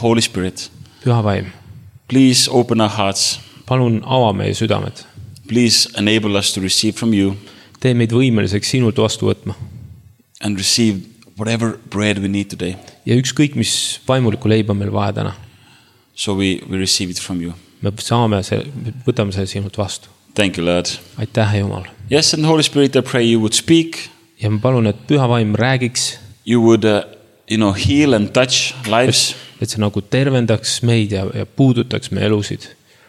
Holy Spirit, Püha vaim, please open our hearts. palun ava meie südamed. Please enable us to receive from you Tee meid võimeliseks sinult vastu võtma. and receive whatever bread we need today. Ja ükskõik, mis vaimulikku leiba meil vaja täna. So we receive it from you. Me võtame selle sinult vastu. Thank you, Lord. Aitäh, Jumal. Yes, and Holy Spirit, I pray you would speak. Ja ma palun, et Püha vaim räägiks, You would, heal and touch lives. et see nagu tervendaks meid ja puudutaks meie elusid.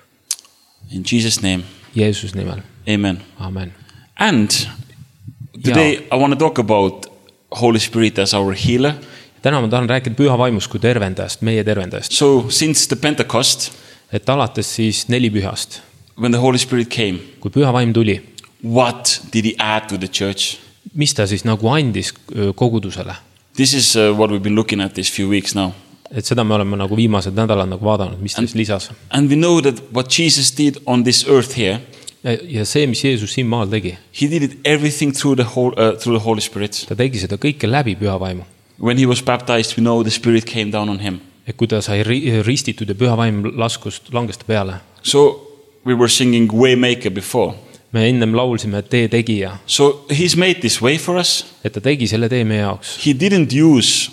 In Jesus' name, Jeesus nimel. amen. Amen. And today I want to talk about Holy Spirit as our healer. Täna ma tahan rääkida Püha vaimust kui tervendajast, meie tervendajast. So since the Pentecost, Et alates siis 4 pühast, when the Holy Spirit came, kui Püha vaim tuli, what did he add to the church? mis ta siis nagu andis kogudusele? This is what we've been looking at these few weeks now. Et seda me oleme nagu viimased nädalad nagu vaadanud, mis ta siis lisas. And we know that what Jesus did on this earth here, Ja see, mis Jeesus siin maal tegi, he did it everything through the Holy Spirit. ta tegi seda kõike läbi Püha vaimu. When he was baptized, we know the Spirit came down on him. Et kui ta sai ristitud ja Püha vaim langes ta peale. So we were singing Waymaker before. Me ennem laulsime tee tegija, So he's made this way for us. et ta tegi selle tee meie jaoks. He didn't use,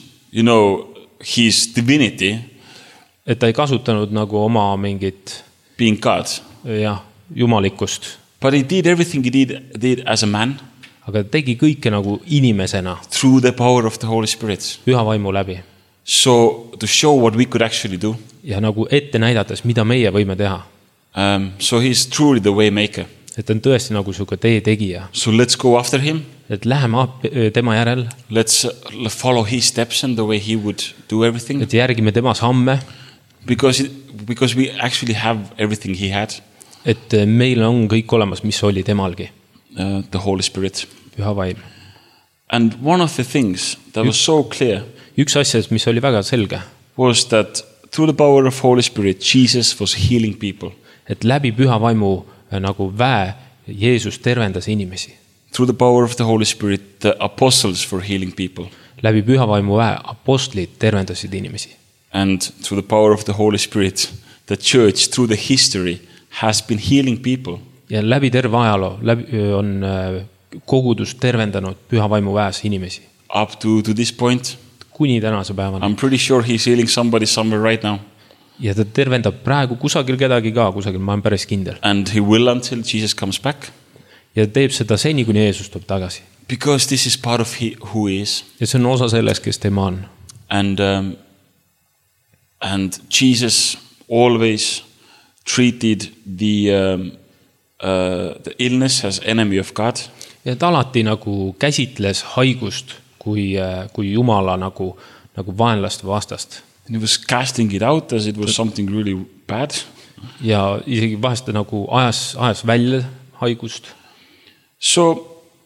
his divinity, Et ta ei kasutanud nagu oma mingit being God, jumalikkust, but he did everything he did as a man aga ta tegi kõike nagu inimesena through the power of the Holy Spirit. Püha vaimu läbi. So to show what we could actually do. Ja nagu ette näidates, mida meie võime teha. So he's truly the way maker. Et ta on tõesti nagu suke tee tegija. So let's go after him. Et läheme tema järel. Let's follow his steps and the way he would do everything. Et järgime tema samme. Because we actually have everything he had. Et meil on kõik olemas, mis oli temalgi. The Holy Spirit. Püha vaim. And one of the things that was so clear. Üks asjast, mis oli väga selge. Was that through the power of Holy Spirit, Jesus was healing people. Et läbi Püha vaimu nagu väe Jeesus tervendas inimesi. Through the power of the Holy Spirit, the apostles were healing people. Läbi Püha vaimu väe apostlid tervendasid inimesi. And through the power of the Holy Spirit, the church through the history has been healing people. Ja läbi terve ajaloo on kogudus tervendanud Püha vaimu väes inimesi. Up to this point. Kuni tänase päevani. I'm pretty sure he's healing somebody somewhere right now. Ja ta tervendab praegu kusagil kedagi ka, kusagil ma olen päris kindel. And he will until Jesus comes back. Ja teeb seda seni, kuni Jeesus tuleb tagasi. Because this is part of who he is. Ja see on osa sellest, kes tema on. And Jesus always treated the illness as enemy of God. Ja ta alati nagu käsitles haigust kui Jumala nagu vaenlast vastast. And he was casting it out as it was something really bad. Ja isegi vahest ta nagu ajas välja haigust. So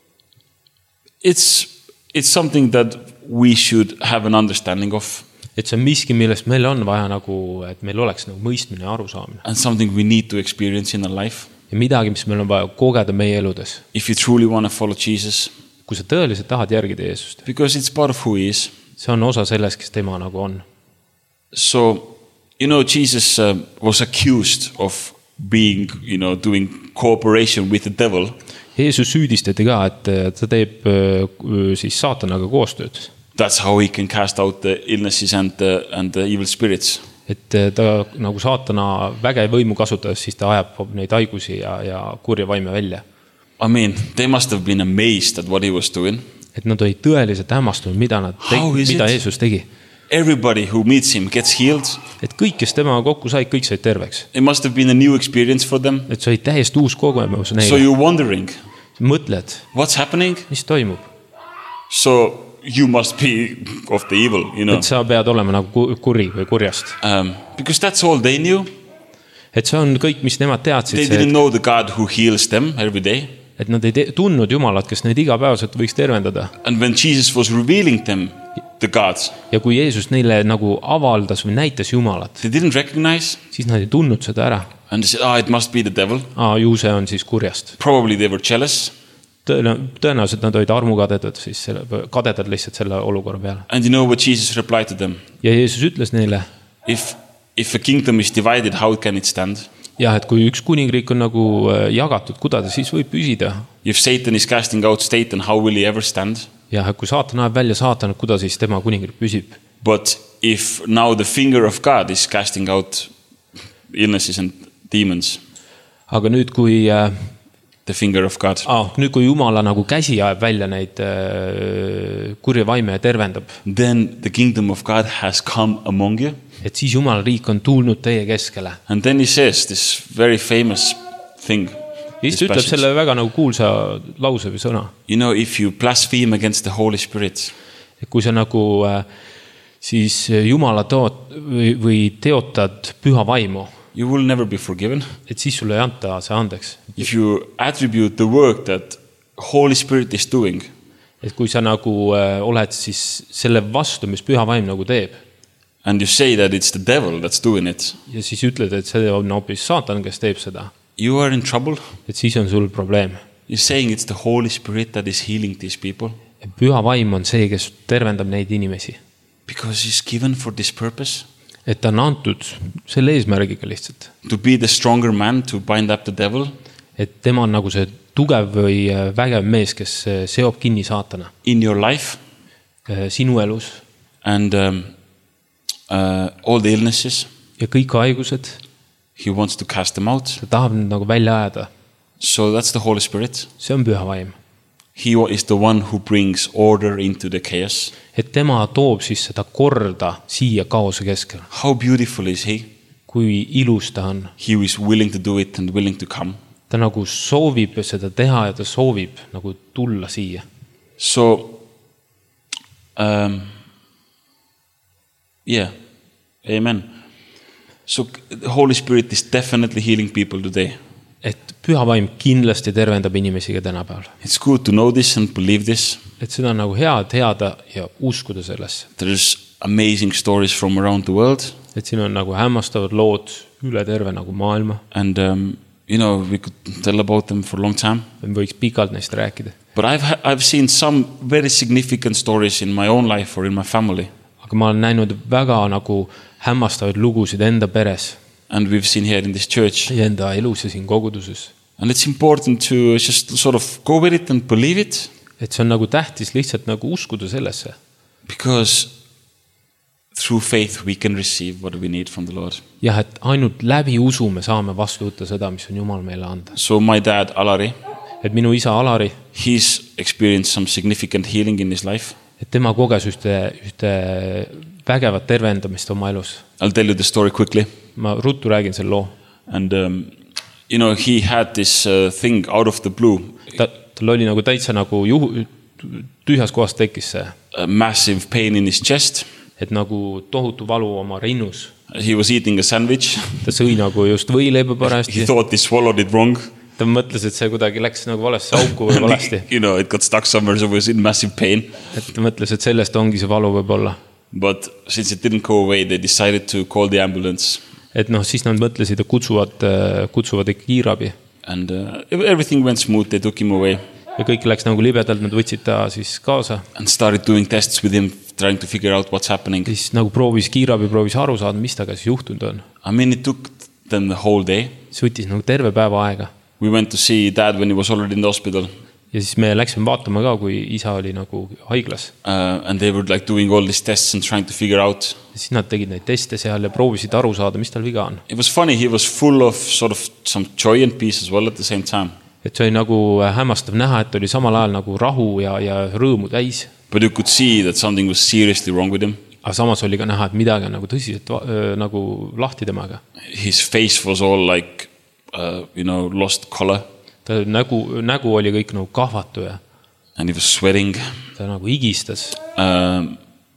it's something that we should have an understanding of. Et see on miski, millest meil on vaja nagu, et meil oleks nagu mõistmine ja arusaamine. And something we need to experience in our life. Ja midagi, mis meil on vaja kogeda meie eludes. If you truly want to follow Jesus. Kui sa tõeliselt tahad järgida Jeesust. Because it's part of who he is. See on osa sellest, kes tema nagu on. So, Jesus was accused of being, doing cooperation with the devil. Jeesus süüdistati ka, et ta teeb siis saatanaga koostööd. That's how he can cast out the illnesses and the evil spirits. Et ta nagu saatana väge võimu kasutades, siis ta ajab neid haigusi ja kurja vaime välja. I mean, they must have been amazed at what he was doing. Et nad olid tõeliselt hämmastunud, mida Jeesus tegi. Everybody who meets him gets healed. Et kõik, kes tema kokku said, kõik said terveks. It must have been a new experience for them. Et see oli täiesti uus kogemus neile. So you're wondering. Mõtled. What's happening? Mis toimub? So you must be of the evil, Et sa pead olema nagu kuri või kurjast. Because that's all they knew. Et see on kõik, mis nemad teadsid. They didn't know the God who heals them every day. Et nad ei tundnud Jumalat, kes neid igapäevaselt võiks tervendada. And when Jesus was revealing them the gods. Ja kui Jeesus neile nagu avaldas või näitas Jumalat. They didn't recognize. Siis nad ei tundnud seda ära. And they said, it must be the devil. Ju see on siis kurjast. Probably they were jealous. Tõenäoliselt nad olid armukadedad, kadedad lihtsalt selle olukorra peale. And you know what Jesus replied to them? Ja Jeesus ütles neile. if a kingdom is divided, how can it stand? jah, et kui üks kuningriik on nagu jagatud, kuidas ta siis võib püsida? If Satan is casting out Satan, how will he ever stand? jah, et kui saatan ajab välja saatanat, kuidas siis tema kuningriik püsib? But if now the finger of God is casting out illnesses and demons, aga nüüd, kui the finger of God, nüüd, kui Jumala nagu käsi ajab välja neid kurja vaime ja tervendab, then the kingdom of God has come among you. et siis Jumala riik on tulnud teie keskele. And then he says this very famous thing. Just ütleb selle väga nagu kuulsa lause või sõna. You know, if you blaspheme against the Holy Spirit, et kui sa nagu siis Jumala või teotad püha vaimu, you will never be forgiven. et siis sulle ei anta see andeks. If you attribute the work that Holy Spirit is doing, et kui sa nagu oled siis selle vastu, mis püha vaim nagu teeb, and you say that it's the devil that's doing it, ja siis ütled, et see on hoopis saatan, kes teeb seda, you are in trouble. et siis on sul probleem. You're saying it's the Holy Spirit that is healing these people. Püha vaim on see, kes tervendab neid inimesi. Because he's given for this purpose. Et ta on antud selle eesmärgiga lihtsalt. To be the stronger man, to bind up the devil. Et tema on nagu see tugev või vägev mees, kes seob kinni saatana. In your life. Sinu elus. And all the illnesses. Ja kõik haigused. He wants to cast them out. Ta tahab need nagu välja ajada. So that's the Holy Spirit. See on püha vaim. He is the one who brings order into the chaos. Et tema toob siis seda korda siia kaose keskel. How beautiful is he? Kui ilus ta on. He is willing to do it and willing to come. Ta nagu soovib seda teha ja ta soovib nagu tulla siia. So, yeah, amen. So the Holy Spirit is definitely healing people today. Et püha vaim kindlasti tervendab inimesi ka tänapäeval. It's good to know this and believe this. Et seda on nagu hea teada ja uskuda sellesse. There's amazing stories from around the world. Et siin on nagu hämmastavad lood üle terve nagu maailma. And you know, we could tell about them for a long time. Me võiks pikalt neist rääkida. But I've seen some very significant stories in my own life or in my family. Aga ma olen näinud väga nagu hämmastavaid lugusid enda peres. And we've seen here in this church. Ja enda elus ja siin koguduses. And it's important to just sort of go with it and believe it. Et see on nagu tähtis lihtsalt nagu uskuda sellesse. Because through faith we can receive what we need from the Lord. Jah, et ainult läbi usu me saame vastu võtta seda, mis on Jumal meile anda. So my dad, Alari. Et minu isa Alari. He's experienced some significant healing in his life. Et tema koges ühte vägevat tervendamist oma elus. I'll tell you the story quickly. Ma ruttu räägin selle loo. And you know, he had this thing out of the blue. Tal oli nagu täitsa nagu tühjas kohas tekkis see. A massive pain in his chest. Et nagu tohutu valu oma rinnus. He was eating a sandwich. Ta sõi nagu just võileiba parajasti. He thought he swallowed it wrong. Ta mõtles, et see kuidagi läks nagu valesse auku või valesti. You know, it got stuck somewhere, so he was in massive pain. Et ta mõtles, et sellest ongi see valu võib-olla. But since it didn't go away, they decided to call the ambulance. Et siis nad mõtlesid, et kutsuvad kiirabi. And everything went smooth, they took him away. Ja kõik läks nagu libedalt, nad võtsid ta siis kaasa. And started doing tests with him, trying to figure out what's happening. Siis nagu kiirabi proovis aru saada, mis taga siis juhtunud on. I mean, it took them the whole day. See võttis nagu terve päeva aega. We went to see dad when he was already in the hospital. Ja siis me läksime vaatama ka, kui isa oli nagu haiglas. And they were like doing all these tests and trying to figure out. Ja siis nad tegid neid teste seal ja proovisid aru saada, mis tal viga on. It was funny, he was full of sort of some joy and peace as well at the same time. Et see oli nagu hämmastav näha, et oli samal ajal nagu rahu ja rõõmu täis. But you could see that something was seriously wrong with him. Aga samas oli ka näha, et midagi on nagu tõsiselt nagu lahti temaga. His face was all like, you know, lost color. Ta nägu oli kõik nagu kahvatu ja and he was sweating. Ta nagu igistas. And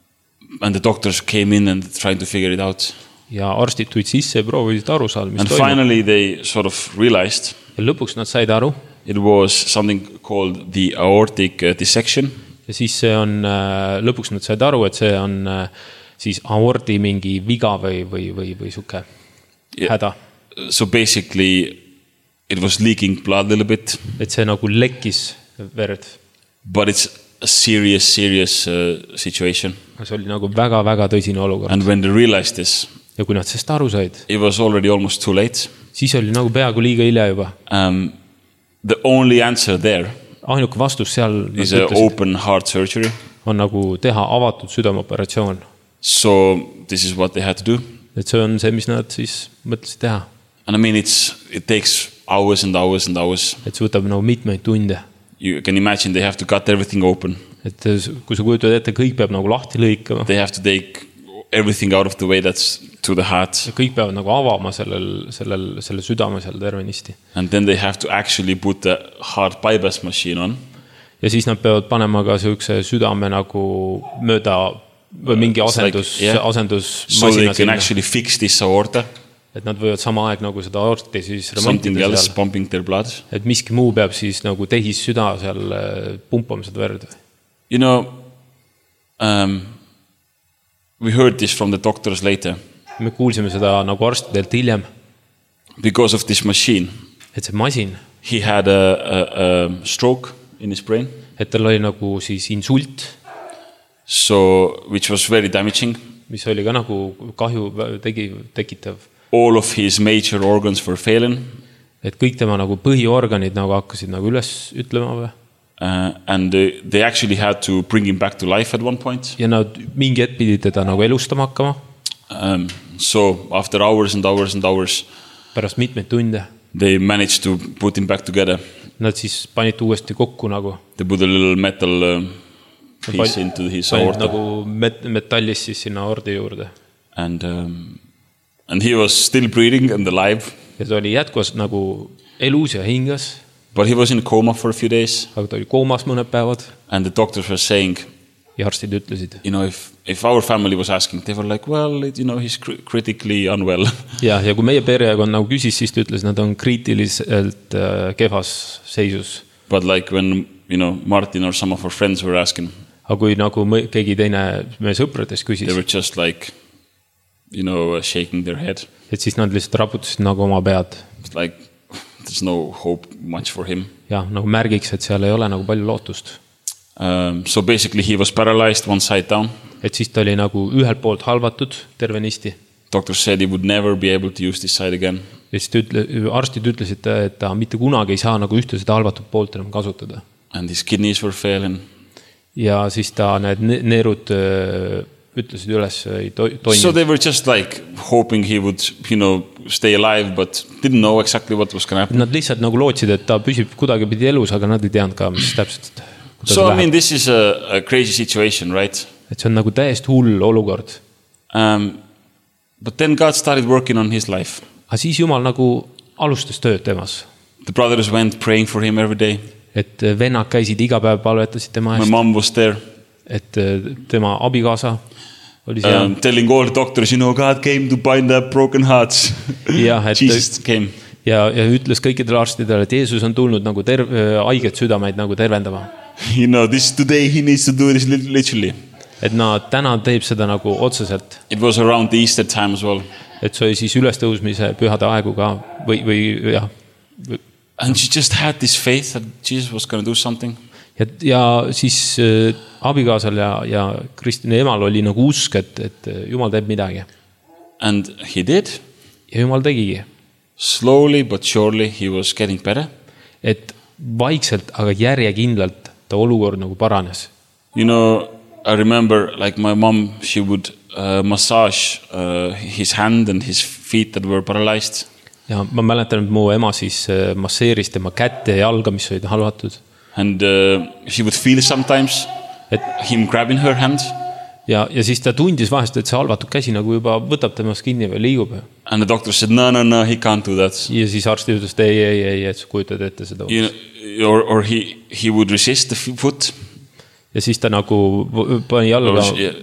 the doctors came in and tried to figure it out. Ja arstid tulid sisse ja proovisid aru saada, mis and toimub. Finally they sort of realized ja lõpuks nad said aru. It was something called the aortic dissection. Ja siis see on, lõpuks nad said aru, et see on siis aordi mingi viga või suke häda. So basically it was leaking blood a little bit. Et see nagu lekkis verd. But it's a serious situation. See oli nagu väga tõsine olukord. And when they realized this, Ja kui nad sellest aru said, it was already almost too late. siis oli nagu peaaegu liiga hilja juba. The only answer there Ainuke vastus seal is an open heart surgery. on nagu teha avatud südameoperatsioon. So this is what they had to do. Et see on see, mis nad siis mõtlesid teha. And I mean, it takes hours and hours and hours. Et see võtab nagu mitmeid tunde. You can imagine they have to cut everything open. Et kui sa kujutad ette, kõik peab nagu lahti lõikama. They have to take everything out of the way that's to the heart. Kõik peavad nagu avama selle südame seal tervenisti. And then they have to actually put the heart bypass machine on. Ja siis nad peavad panema ka sellise südame nagu mööda või mingi asendusmasina so they can actually fix this aorta. Et nad võivad sama aeg nagu seda aorti siis Something remontida else seal. pumping their blood. Et miski muu peab siis nagu tehis süda seal pumpama seda verd. You know, we heard this from the doctors later. Me kuulsime seda nagu arstidelt hiljem. Because of this machine, Et see masin, he had a stroke in his brain. et tal oli nagu siis insult, So, which was very damaging. mis oli ka nagu kahju tekitav. All of his major organs were failing. Et kõik tema nagu põhiorganid nagu hakkasid nagu üles ütlema või? And they actually had to bring him back to life at one point. Ja nad mingi hetk pidid teda nagu elustama hakkama. So after hours and hours and hours, Pärast mitmeid tunde. they managed to put him back together. Nad siis panid uuesti kokku nagu. They put a little metal piece into his Panid aorta. nagu metallis siis sinna aordi juurde. And he was still breathing and alive. Ja ta oli jätkuvalt nagu elus ja hingas. But he was in a coma for a few days. Aga ta oli koomas mõned päevad. And the doctors were saying, Ja arstid ütlesid. you know, if our family was asking, they were like, well, you know, he's critically unwell. Ja kui meie perekond nagu küsis, siis ta ütles, nad on kriitiliselt kehvas seisus. But like when, you know, Martin or some of our friends were asking, Aga kui nagu keegi teine meie sõpradest küsis, they were just like, you know, shaking their head. et siis nad lihtsalt raputasid nagu oma pead. It's like, there's no hope much for him. Ja nagu märgiks, et seal ei ole nagu palju lootust. So basically he was paralyzed one side down. Et siis ta oli nagu ühelt poolt halvatud tervenisti. Doctors said he would never be able to use this side again. Ja siis arstid ütlesid, et ta mitte kunagi ei saa nagu ühte seda halvatud poolt enam kasutada. And his kidneys were failing. Ja siis ta need neerud ütlesid üles ei So toimi. they were just like hoping he would, you know, stay alive, but didn't know exactly what was going to happen. Nad lihtsalt nagu lootsid, et ta püsib kuidagi pidi elus, aga nad ei teadnud ka, mis täpselt. So I mean, this is a crazy situation, right? Et see on nagu täiesti hull olukord. But then God started working on his life. Aga siis Jumal nagu alustas tööd temas. The brothers went praying for him every day. Et vennad käisid iga päev palvetasid tema My eest. mom was there. Et tema abikaasa oli seal. Telling all the doctors, you know, God came to bind up broken hearts. Ja, et, Jesus came. ja ütles kõikidele arstidele, et Jeesus on tulnud nagu haiged südameid nagu tervendama. You know, today he needs to do this literally. Et täna teeb seda nagu otseselt. It was around the Easter time as well. Et see oli siis ülestõusmise pühade aegu ka või jah. And she just had this faith that Jesus was going to do something. Ja siis abikaasal ja Kristine emal oli nagu usk, et Jumal teeb midagi. And he did. Ja Jumal tegigi. Slowly but surely he was getting better. Et vaikselt, aga järjekindlalt ta olukord nagu paranes. You know, I remember like my mom, she would massage his hand and his feet that were paralyzed. Ja ma mäletan, et mu ema siis masseeris tema kätte ja jalga, mis olid halvatud. And she would feel sometimes him grabbing her hand. Ja siis ta tundis vahest, et see halvatud käsi nagu juba võtab temast kinni või liigub. And the doctor said, no, he can't do that. Ja siis arsti ütles, et ei, et sa kujutad ette seda. Or he would resist the foot. Ja siis ta nagu pani jalga.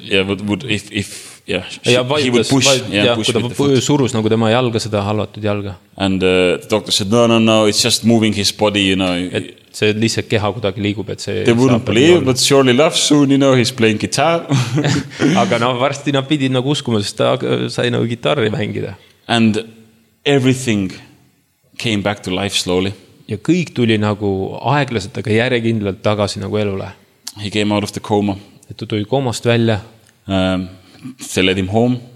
He would push. Kui ta surus nagu tema jalga, seda halvatud jalga. And the doctor said, no, it's just moving his body, you know. Et see lihtsalt keha kuidagi liigub, et see... They wouldn't believe, but surely love soon, you know, he's playing guitar. Aga varsti nad pidid nagu uskuma, sest ta sai nagu gitarri mängida. And everything came back to life slowly. Ja kõik tuli nagu aeglaselt, aga järjekindlalt tagasi nagu elule. He came out of the coma. Et ta tuli koomast välja. They led him home.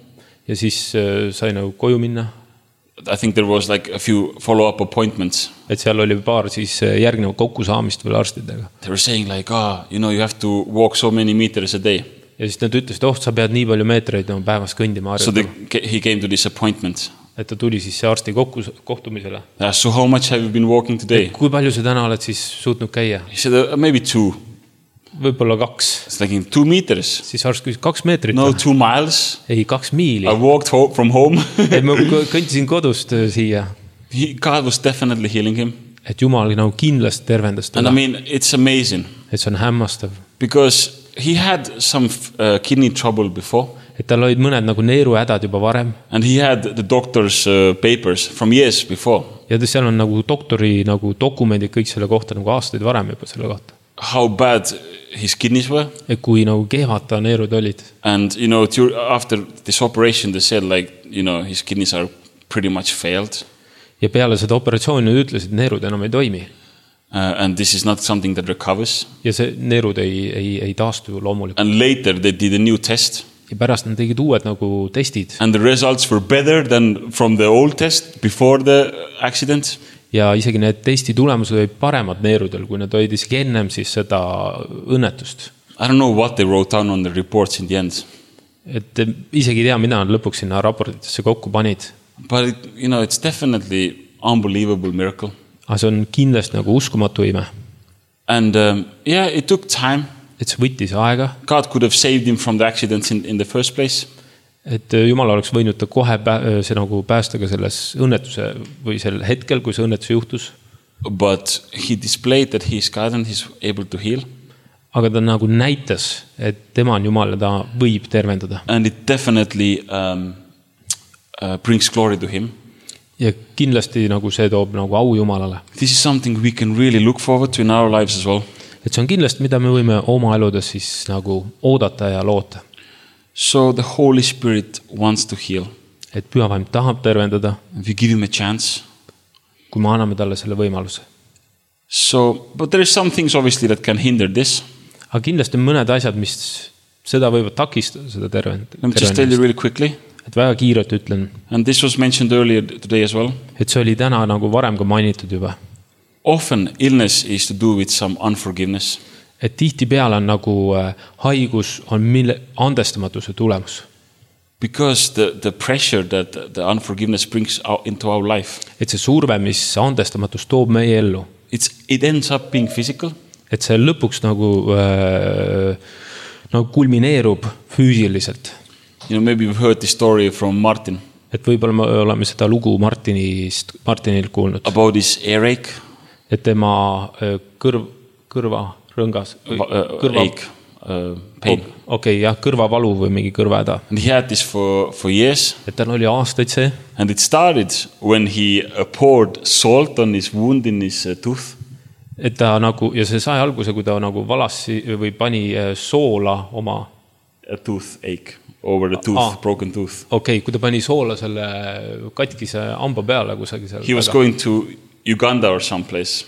Ja siis sai nagu koju minna. I think there was like a few follow-up appointments. Et seal oli paar siis järgneva kokkusaamist veel arstidega. They were saying like, you have to walk so many meters a day. Ja siis nad ütlesid, sa pead nii palju meetreid päevas kõndima harjutama. So he came to this appointment. Et ta tuli siis see arsti kohtumisele. So how much have you been walking today? Kui palju sa täna oled siis suutnud käia? He said, maybe 2. Võib-olla 2. It's like 2 meters. Siis arst küsis 2 meetrit. No, 2 miles. Ei, 2 miili. I walked from home. Et ma kõndisin kodust siia. God was definitely healing him. Et Jumal nagu kindlasti tervendas teda. And I mean, it's amazing. Et see on hämmastav. Because he had some kidney trouble before. Et tal olid mõned nagu neeruhädad juba varem. And he had the doctor's papers from years before. Ja seal on nagu doktori nagu dokumendid kõik selle kohta nagu aastaid varem juba selle kohta. How bad his kidneys were. Et kui nagu kehvad ta neerud olid. And after this operation they said like, his kidneys are pretty much failed. Ja peale seda operatsiooni nad ütlesid, et neerud enam ei toimi. And this is not something that recovers. Ja see neerud ei taastu loomulikult. And later they did a new test. Ja pärast nad tegid uued nagu testid. And the results were better than from the old test before the accident. Ja isegi need testi tulemused olid paremad neerudel, kui nad olid isegi ennem siis seda õnnetust. I don't know what they wrote down on the reports in the end. Et isegi tea, mida nad lõpuks sinna raportitesse kokku panid. But it's definitely unbelievable miracle. Aga see on kindlasti nagu uskumatu ime. And it took time. Et see võttis aega. God could have saved him from the accidents in the first place. Et Jumal oleks võinud ta kohe see nagu päästa ka selles õnnetuse või sel hetkel, kui see õnnetus juhtus. But he displayed that he is God and he is able to heal. Aga ta nagu näitas, et tema on Jumal ja ta võib tervendada. And it definitely brings glory to him. Ja kindlasti nagu see toob nagu au Jumalale. This is something we can really look forward to in our lives as well. Et see on kindlasti, mida me võime oma eludes siis nagu oodata ja loota. So the Holy Spirit wants to heal. Et Pühavaim tahab tervendada. If you give him a chance. Kui me anname talle selle võimaluse. So, but there is some things obviously that can hinder this. Aga kindlasti on mõned asjad, mis seda võivad takistada, seda tervendamist. Let me just tell you really quickly. Et väga kiirelt ütlen. And this was mentioned earlier today as well. Et see oli täna nagu varem ka mainitud juba. Often illness is to do with some unforgiveness. Et tihti peale on nagu haigus on andestamatuse tulemus. Because the pressure that the unforgiveness brings into our life. Et see surve, mis andestamatus toob meie ellu. It ends up being physical. Et see lõpuks nagu kulmineerub füüsiliselt. Maybe you've heard the story from Martin. Et võib-olla me oleme seda lugu Martinilt kuulnud. About his earache. Et tema kõrva rõngas. Ache. Pain. Okei, jah, kõrvavalu või mingi kõrvahäda. And he had this for years. Et tal oli aastaid see. And it started when he poured salt on his wound in his tooth. Et ta nagu, ja see sai alguse, kui ta nagu valassi või pani soola oma a toothache over the tooth, broken tooth. Okei, kui ta pani soola selle katkise amba peale kusagil seal. He was going to Uganda or someplace.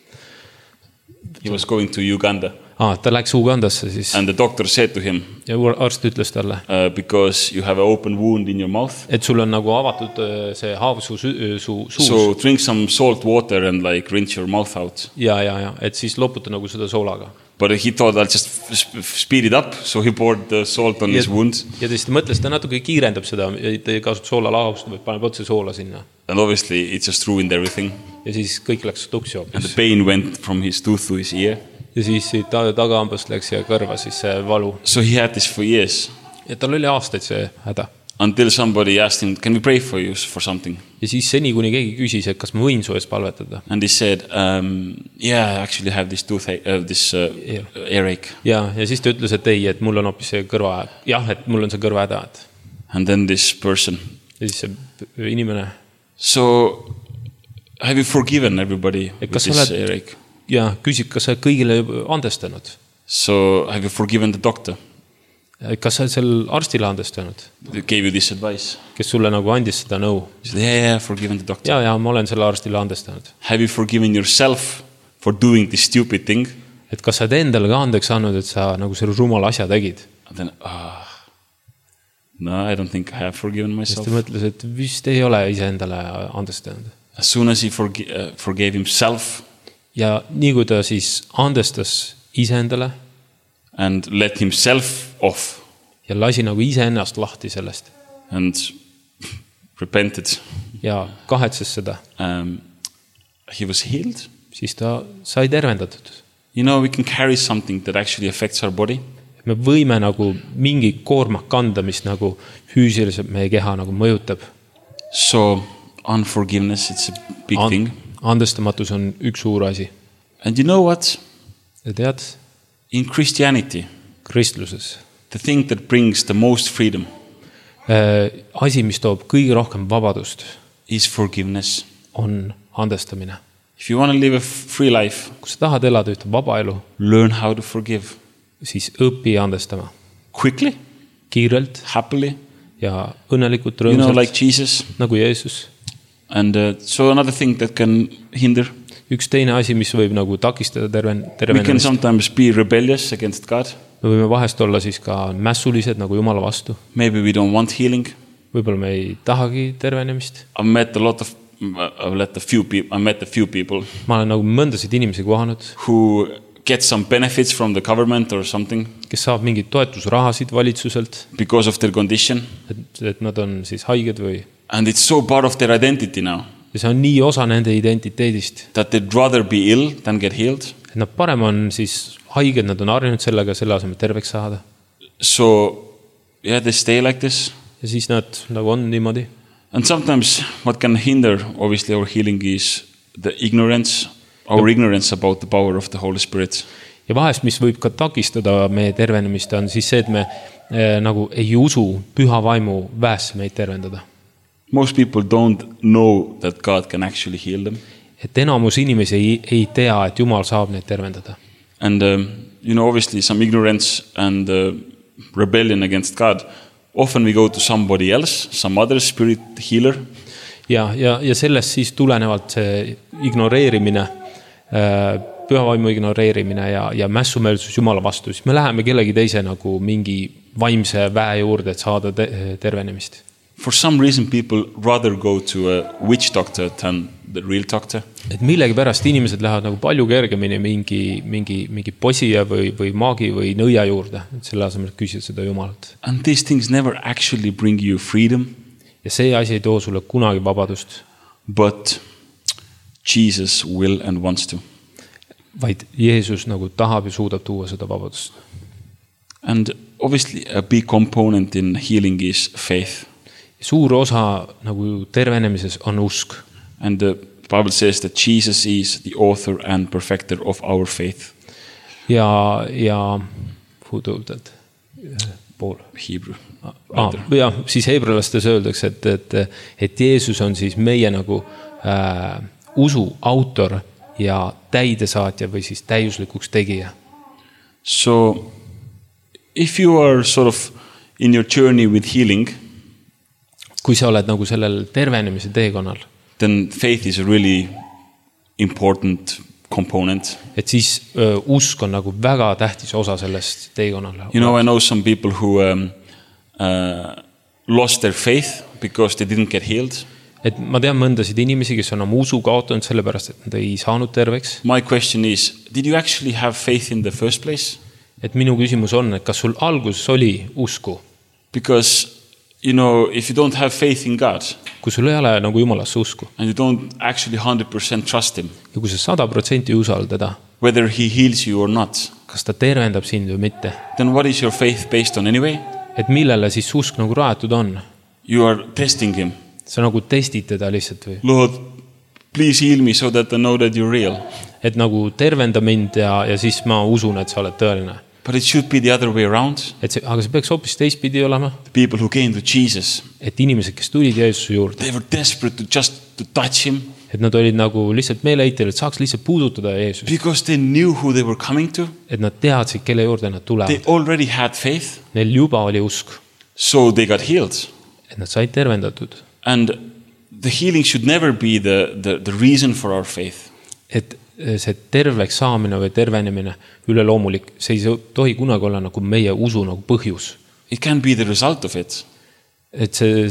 He was going to Uganda. Ta läks Ugandasse siis. And the doctor said to him. Ja arst ütles talle. Because you have an open wound in your mouth. Et sul on nagu avatud see haav suus. So drink some salt water and like rinse your mouth out. Ja. Et siis loputa nagu seda soolaga. But he thought I'll just speed it up. So he poured the salt on his wound. Ja ta mõtles, ta natuke kiirendab seda. Ta ei kasut soola lahavust, vaid paneb otse soola sinna. And obviously it just ruined everything. Ja siis kõik läks tuksi hoopis. And the pain went from his tooth to his ear. Ja siis tagaambast läks ja kõrva siis see valu. So he had this for years. Ja tal oli aastaid see häda. Until somebody asked him, can we pray for you for something? Ja siis seni, kuni keegi küsis, et kas ma võin su ees palvetada. And he said, yeah, I actually have this earache. Ja siis ta ütles, et ei, et mul on hoopis see kõrvahäda. Jah, et mul on see kõrvahäda. And then this person. Ja siis see inimene. So, have you forgiven everybody with this earache? Ja küsib, kas sa kõigile andestanud? So, have you forgiven the doctor? Kas sa sel arstile andestanud? They gave you this advice. Kes sulle nagu andis seda nõu? Yeah, forgiven the doctor. Ja, ma olen selle arstile andestanud. Have you forgiven yourself for doing this stupid thing? Et kas sa endale ka andeks andnud, et sa nagu selle rumala asja tegid? And then, No, I don't think I have forgiven Siis myself. ta mõtles, et vist ei ole iseendale andestanud. As soon as he forgave himself Ja nii kui ta siis andestas iseendale and let himself off ja lasi nagu iseennast lahti sellest and repented, ja kahetses seda, he was healed. siis ta sai tervendatud. You know, we can carry something that actually affects our body. Me võime nagu mingi koorma kanda, mis nagu füüsiliselt meie keha nagu mõjutab. So unforgiveness, it's a big thing. Andestamatus on üks suur asi. And you know what? Ja tead, In Christianity, kristluses the thing that brings the most freedom asi, mis toob kõige rohkem vabadust, is forgiveness. on andestamine. If you want to live a free life, Kui sa tahad elada ühte vaba elu, learn how to forgive siis õpi andestama. quickly, Kiirelt happily, ja õnnelikult, you know, rõõmsalt, like Jesus. nagu Jeesus. And so another thing that can hinder, Üks teine asi, mis võib nagu takistada we can tervenemist. sometimes be rebellious against God. Me võime vahest olla siis ka mässulised nagu Jumala vastu. Maybe we don't want healing. Võib-olla me ei tahagi tervenemist. I met a few people Ma olen nagu mõndasid inimesi kohanud, who get some benefits from the government or something kes saab mingeid toetusrahasid valitsuselt, because of their condition. et nad on siis haiged või. And it's so part of their identity now Ja see on nii osa nende identiteedist, that they'd rather be ill than get healed. et nad parem on siis haiged, nad on harjunud sellega, selle asemel terveks saada. So, yeah, they stay like this. Ja siis nad nagu on niimoodi. And sometimes what can hinder, obviously, our healing is the ignorance, our ignorance about the power of the Holy Spirit. Ja vahest, mis võib ka takistada meie tervenemist, on siis see, et me nagu ei usu püha vaimu väesse meid tervendada. Most people don't know that God can actually heal them. Et enamus inimesi ei tea, et Jumal saab neid tervendada. And, you know, obviously some ignorance and rebellion against God. Often we go to somebody else, some other spirit healer. Ja sellest siis tulenevalt see ignoreerimine, pühavaimu ignoreerimine ja mässumeelsus Jumala vastu, siis me läheme kellegi teise nagu mingi vaimse väe juurde, et saada tervenemist. For some reason people rather go to a witch doctor than the real doctor. Et millegi pärast inimesed lähevad nagu palju kergemini mingi posija või maagi või nõia juurde, et selle asemel küsida seda Jumalalt. And these things never actually bring you freedom. Ja see asi ei too sulle kunagi vabadust. But Jesus will and wants to. Vaid Jeesus nagu tahab ja suudab tuua seda vabadust. And obviously a big component in healing is faith. Suur osa nagu tervenemises on usk. And the Bible says that Jesus is the author and perfecter of our faith. Ja pool. Hebrew. Ja siis heebrealastes öeldakse, et Jeesus on siis meie nagu usu autor ja täidesaatja või siis täiuslikuks tegija. So if you are sort of in your journey with healing, kui sa oled nagu sellel tervenemise teekonnal, then faith is a really important component. Et siis usk on nagu väga tähtis osa sellest teekonnal. You know, I know some people who lost their faith because they didn't get healed. Et ma tean mõndasid inimesi, kes on oma usu kaotanud sellepärast, et nad ei saanud terveks. My question is, did you actually have faith in the first place? Et minu küsimus on, et kas sul alguses oli usku? Because, you know, if you don't have faith in God, kui sul ei ole nagu Jumalasse usku, and you don't actually 100% trust him, ja kui sa 100% usaldada, whether he heals you or not, kas ta tervendab sind või mitte, then what is your faith based on anyway? et millele siis usk nagu rajatud on? You are testing him. Sa nagu testid teda lihtsalt või? Lord, please heal me so that I know that you're real. Et nagu tervenda mind ja siis ma usun, et sa oled tõeline. But it should be the other way around. Aga see peaks hoopis teistpidi olema. The people who came to Jesus, et inimesed, kes tulid Jeesuse juurde, they were desperate to touch him. Et nad olid nagu lihtsalt meeleheitel, et saaks lihtsalt puudutada Jeesust. Because they knew who they were coming to. Et nad teadsid, kelle juurde nad tulevad. They already had faith. Neil juba oli usk. So they got healed. Et nad said tervendatud. And the healing should never be the reason for our faith. Et see terveks saamine või tervenemine üleloomulik, see ei tohi kunagi olla nagu meie usu nagu põhjus. It can be the result of it. et see,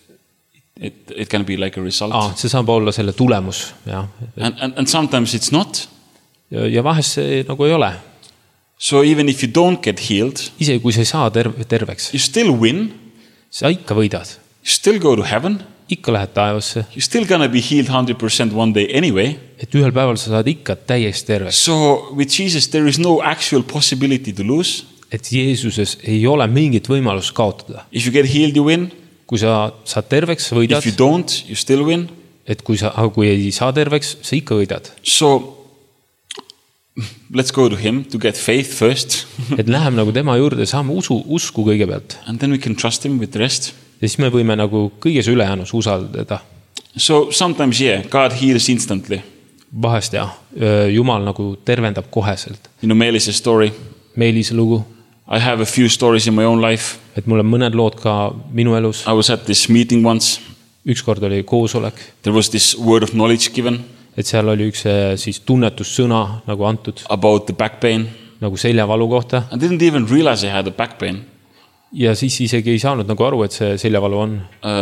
it can be like a result. see saab olla selle tulemus, jah. And sometimes it's not. Ja vahest see nagu ei ole. So even if you don't get healed, isegi kui sa ei saa terveks, you still win. sa ikka võidad. You still go to heaven. Ikka lähed taevasse. You're still gonna be healed 100% one day anyway. Et ühel päeval sa saad ikka täiesti terveks. So with Jesus there is no actual possibility to lose. Et Jeesuses ei ole mingit võimalust kaotada. If you get healed, you win. Kui sa saad terveks, sa võidad. If you don't, you still win. Et kui ei saa terveks, sa ikka võidad. So let's go to him to get faith first. Et läheme nagu tema juurde, saame usku kõigepealt. And then we can trust him with the rest. Ja siis me võime nagu kõiges ülejäänus usaldada. So sometimes, yeah, God heals instantly. Vahest jah, Jumal nagu tervendab koheselt. You know Meelis's story. Meelise lugu. I have a few stories in my own life. Et mul on mõned lood ka minu elus. I was at this meeting once. Ükskord oli koosolek. There was this word of knowledge given. Et seal oli üks siis tunnetussõna nagu antud. About the back pain. Nagu seljavalu kohta. I didn't even realize I had a back pain. Ja siis isegi ei saanud nagu aru, et see seljavalu on.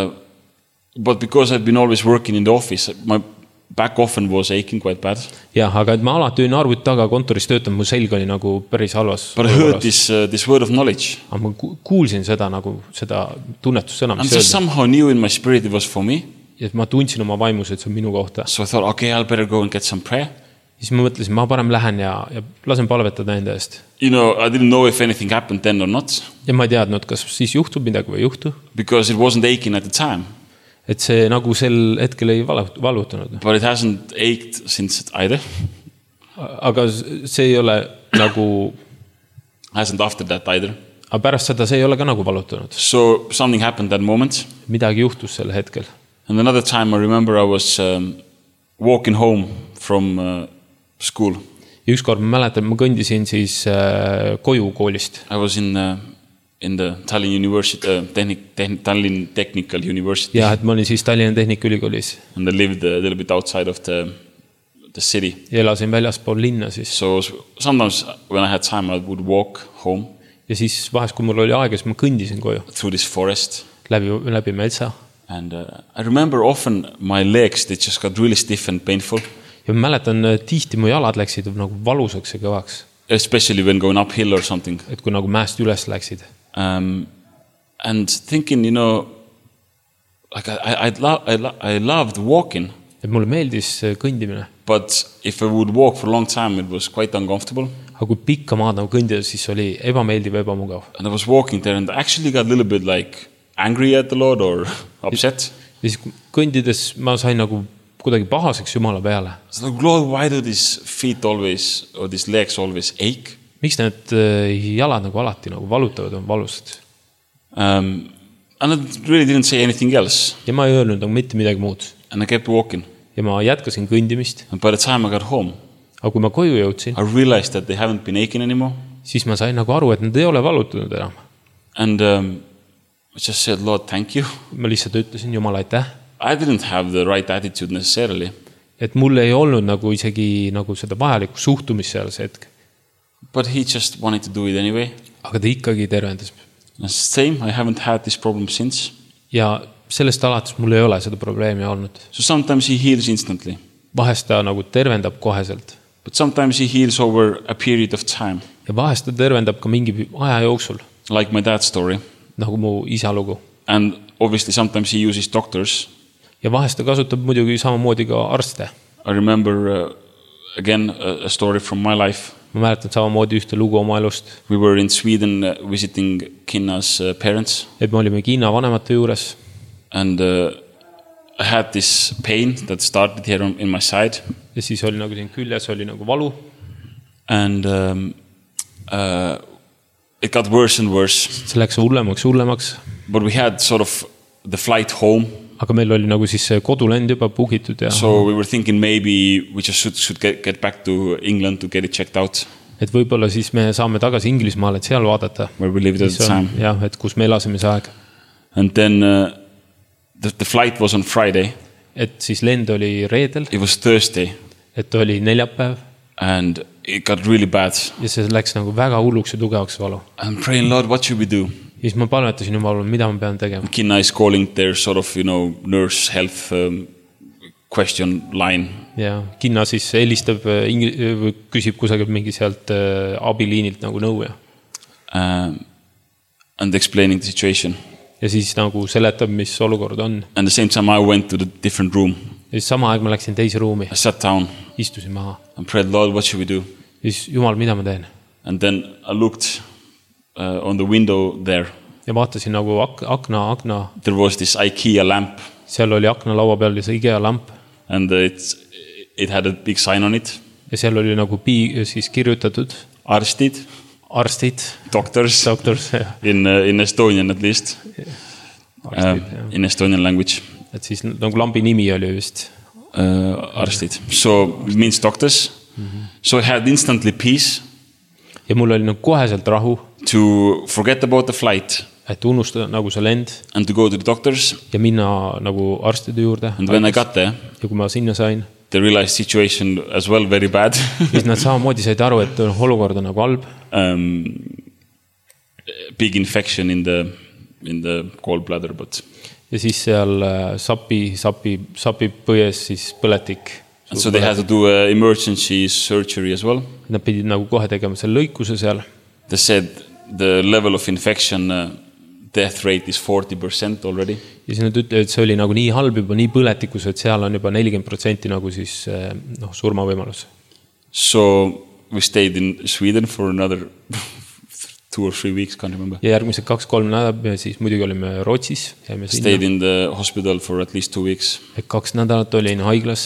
But because I've been always working in the office, my back often was aching quite bad. Ja, aga et ma alati olin arvuti taga kontoris töötanud, mu selg oli nagu päris halvas. But I heard this word of knowledge. Aga ma kuulsin seda nagu seda tunnetussõna, mis öeldi. And just somehow knew in my spirit it was for me. Ja ma tundsin oma vaimus, et see on minu kohta. So I thought, okay, I'll better go and get some prayer. Siis ma mõtlesin, ma parem lähen ja lasen palvetada enda eest. You know, I didn't know if anything happened then or not. Ja ma ei teadnud, kas siis juhtub midagi või ei juhtu. Because it wasn't aching at the time. Et see nagu sel hetkel ei valutanud. But it hasn't ached since either. Aga see ei ole nagu... Hasn't after that either. Aga pärast seda see ei ole ka nagu valutanud. So something happened that moment. Midagi juhtus sel hetkel. And another time I remember I was walking home from school. Ja ükskord ma mäletan, ma kõndisin siis koju koolist. I was in the Tallinn University, Tallinn Technical University. Ja, et ma olin siis Tallinna Tehnikaülikoolis. And I lived a little bit outside of the city. Ja elasin väljaspool linna siis. So sometimes when I had time I would walk home. Ja siis vahest, kui mul oli aega, siis ma kõndisin koju. Through this forest. Läbi metsa. And I remember often my legs, they just got really stiff and painful. Ja ma mäletan, tihti mu jalad läksid nagu valusaks ja kõvaks. Especially when going uphill or something. Et kui nagu mäest üles läksid. And thinking, you know, like I loved walking. Et mulle meeldis kõndimine. But if I would walk for a long time, it was quite uncomfortable. Aga kui pikka maad nagu kõndida, siis oli ebameeldiv ja ebamugav. And I was walking there and I actually got a little bit like angry at the Lord or upset. Ja siis kõndides ma sain nagu kuidagi pahaseks Jumala peale. So Lord, why do these feet always or these legs always ache? Miks need jalad nagu alati nagu valutavad on valusad? And I really didn't say anything else. Ja ma ei öelnud nagu mitte midagi muud. And I kept walking. Ja ma jätkasin kõndimist. And by the time I got home, aga kui ma koju jõudsin, I realized that they haven't been aching anymore. Siis ma sain nagu aru, et nad ei ole valutanud enam. And I just said, Lord, thank you. Ma lihtsalt ütlesin, Jumal, aitäh. I didn't have the right attitude necessarily. Et mul ei olnud nagu isegi nagu seda vajalikku suhtumist seal see hetk. But he just wanted to do it anyway. Aga ta ikkagi tervendas. Same, I haven't had this problem since. Ja sellest alates mul ei ole seda probleemi olnud. So sometimes he heals instantly. Vahest ta nagu tervendab koheselt. But sometimes he heals over a period of time. Ja vahest ta tervendab ka mingi aja jooksul. Like my dad's story. Nagu mu isa lugu. And obviously sometimes he uses doctors. Ja vahest ta kasutab muidugi samamoodi ka arste. I remember again a story from my life. Ma mäletan samamoodi ühte lugu oma elust. We were in Sweden visiting Kinna's parents. Et me olime Kinna vanemate juures. And I had this pain that started here in my side. Ja siis oli nagu siin küljes oli nagu valu. And it got worse and worse. See läks hullemaks. But we had sort of the flight home. Aga meil oli nagu siis kodulend juba puhitud ja... So we were thinking maybe we just should get back to England to get it checked out. Et võibolla siis me saame tagasi Inglismaale, et seal vaadata. Where we lived at the time. Ja, et kus me elasime see aeg. And then the flight was on Friday. Et siis lend oli reedel. It was Thursday. Et oli neljapäev. And it got really bad. Ja see läks nagu väga hulluks ja tugevaks valu. I'm praying, Lord, what should we do? Ja siis ma palvetasin Jumalale, mida ma pean tegema. Kinna is calling their sort of, nurse health question line. Ja Kinna siis helistab või küsib kusagil mingi sealt abiliinilt nagu nõu. And explaining the situation. Ja siis nagu seletab, mis olukord on. And the same time I went to the different room. Ja siis sama aeg ma läksin teise ruumi. I sat down. Istusin maha. And prayed, Lord, what should we do? Ja siis Jumal, mida ma teen? And then I looked on the window there. Ja vaatasin nagu akna. There was this IKEA lamp. Seal oli akna laua peal ja see IKEA lamp. And it had a big sign on it. Ja seal oli nagu siis kirjutatud. Arstid. Doctors. Ja. In Estonian at least. In Estonian language. Et siis nagu lambi nimi oli vist. Arstid. So it means doctors. So I had instantly peace. Ja mul oli nagu koheselt rahu. To forget about the flight. Et unustada nagu see lend. And to go to the doctors. Ja minna nagu arstide juurde. And when I got there. Ja kui ma sinna sain. They realized situation as well very bad. Siis nad samamoodi said aru, et olukord on nagu halb. Big infection in the gallbladder, but. Ja siis seal sapi põies siis põletik. So they had to do emergency surgery as well. Nad pidid nagu kohe tegema selle lõikuse seal. They said the level of infection death rate is 40% already. Ja siis nad ütlevad, et see oli nagu nii halb juba nii põletikus, et seal on juba 40% nagu siis surmavõimalus. So we stayed in Sweden for another 2 or 3 weeks, can't remember. Ja järgmised 2-3 nädalat ja siis muidugi olime Rootsis. Stayed in the hospital for at least 2 weeks. 2 nädalat olin haiglas.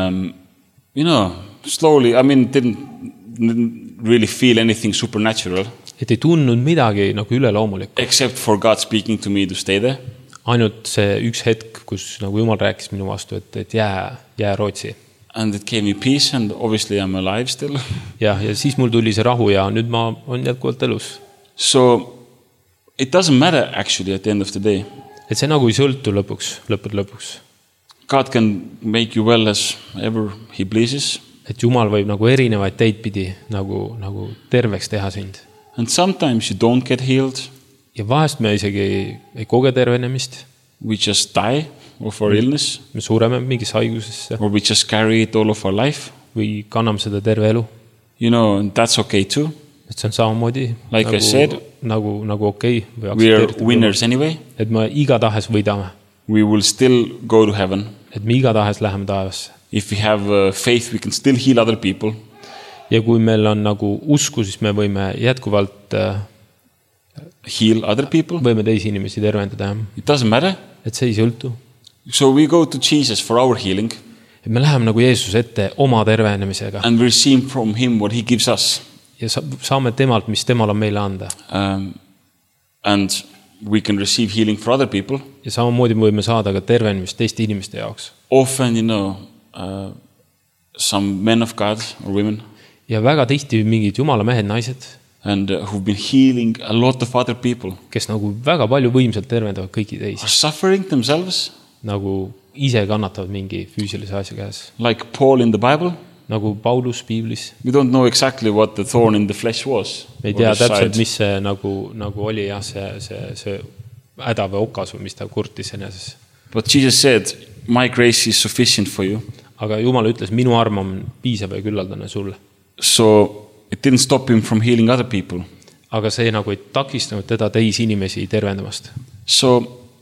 Slowly, didn't really feel anything supernatural. Et ei tundnud midagi nagu üleloomulikku. Except for God speaking to me to stay there. Ainult see üks hetk, kus nagu Jumal rääkis minu vastu, et jää Rootsi. And it gave me peace and obviously I'm alive still. Ja siis mul tuli see rahu ja nüüd ma on jätkuvalt elus. So it doesn't matter actually at the end of the day. Et see nagu ei sõltu lõpuks. God can make you well as ever he pleases. Et Jumal võib nagu erinevaid teid pidi nagu terveks teha sind. And sometimes you don't get healed. Ja vahest me isegi ei koge tervenemist. We just die of our illness. Me sureme mingis haigusesse. Or we just carry it all of our life. Või kanname seda terve elu. And that's okay too. Et see on samamoodi. Like I said. Nagu okei. We are winners anyway. Et me igatahes võidame. We will still go to heaven. Et me igatahes läheme taevasse. If we have faith, we can still heal other people. Ja kui meil on nagu usku, siis me võime jätkuvalt heal other people. Võime teisi inimesi tervendada. It doesn't matter. Et see ei sõltu. So we go to Jesus for our healing. Et me läheme nagu Jeesus ette oma tervenemisega. And we receive from him what he gives us. Ja saame temalt, mis temal on meile anda. And we can receive healing for other people. Ja samamoodi võime saada ka tervenemist teiste inimeste jaoks. Often, some men of God or women. Ja väga tihti mingid jumala mehed, naised. And who've been healing a lot of other people. Kes nagu väga palju võimsalt tervendavad kõiki teisi. Are suffering themselves. Nagu ise kannatavad mingi füüsilise asja käes. Like Paul in the Bible. Nagu Paulus Piiblis. We don't know exactly what the thorn in the flesh was. Me ei tea täpselt, mis see nagu oli see häda või okas või mis ta kurtis eneses. But Jesus said, my grace is sufficient for you. Aga Jumal ütles, minu arm on piisav ja küllaldane sulle. So it didn't stop him from healing other people. Aga see nagu ei takistanud teda teisi inimesi tervendamast. So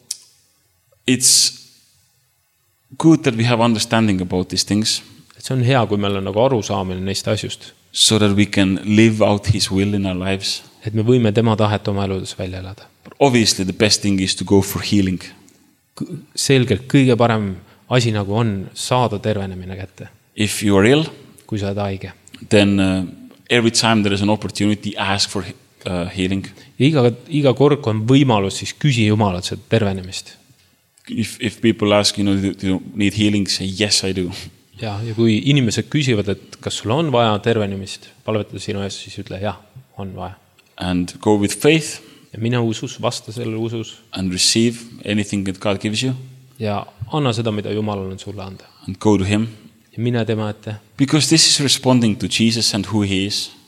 it's good that we have understanding about these things. Et see on hea, kui meil on nagu arusaamine neist asjust. So that we can live out his will in our lives. Et me võime tema tahet oma eludes välja elada. But obviously the best thing is to go for healing. Selgelt kõige parem asi nagu on saada tervenemine kätte. If you are ill, kui sa oled haige, then every time there is an opportunity, ask for healing. Ja iga kord, kui on võimalus, siis küsi Jumalalt seda tervenemist. If people ask, do you need healing, say yes, I do. Ja kui inimesed küsivad, et kas sul on vaja tervenemist, palvetada sinu ees, siis ütle, jah, on vaja. And go with faith. Ja mine usus, vasta sellele usus. And receive anything that God gives you. Ja anna seda, mida Jumalal on sulle anda. And go to him. Ja mine tema ette. Because this is responding to Jesus and who he is.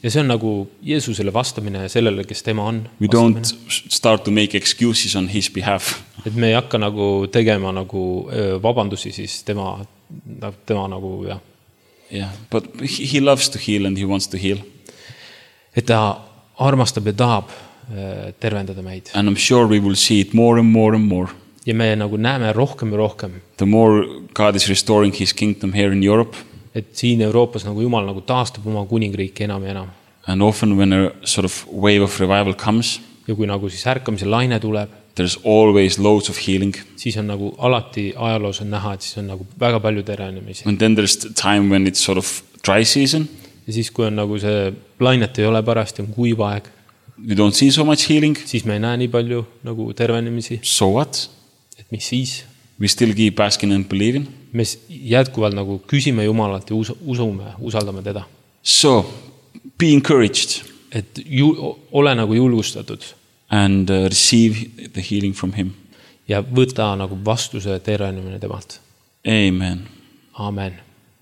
Ja see on nagu Jeesusele vastamine sellele, kes tema on. We don't start to make excuses on his behalf. Et me ei hakka nagu tegema nagu vabandusi siis tema nagu jah. Yeah, but he loves to heal and he wants to heal. Et ta armastab ja tahab tervendada meid. And I'm sure we will see it more and more and more. Ja me nagu näeme rohkem ja rohkem. The more God is restoring his kingdom here in Europe. Et siin Euroopas nagu Jumal nagu taastab oma kuningriiki enam ja enam. And often when a sort of wave of revival comes, ja kui nagu siis ärkamise laine tuleb, there's always loads of healing. Siis on nagu alati ajaloos on näha, et siis on nagu väga palju tervenemisi. And then there's the time when it's sort of dry season. Ja siis kui on nagu see lainet ei ole parasti, on kuiv aeg. We don't see so much healing. Siis me ei näe nii palju nagu tervenemisi. So what? Et mis siis? We still keep asking and believing. Me jätkuvalt nagu küsime Jumalat ja usume, usaldame teda. So, be encouraged. Et ole nagu julgustatud. And receive the healing from him. Ja võta nagu vastuse tervenemine temalt. Amen. Amen.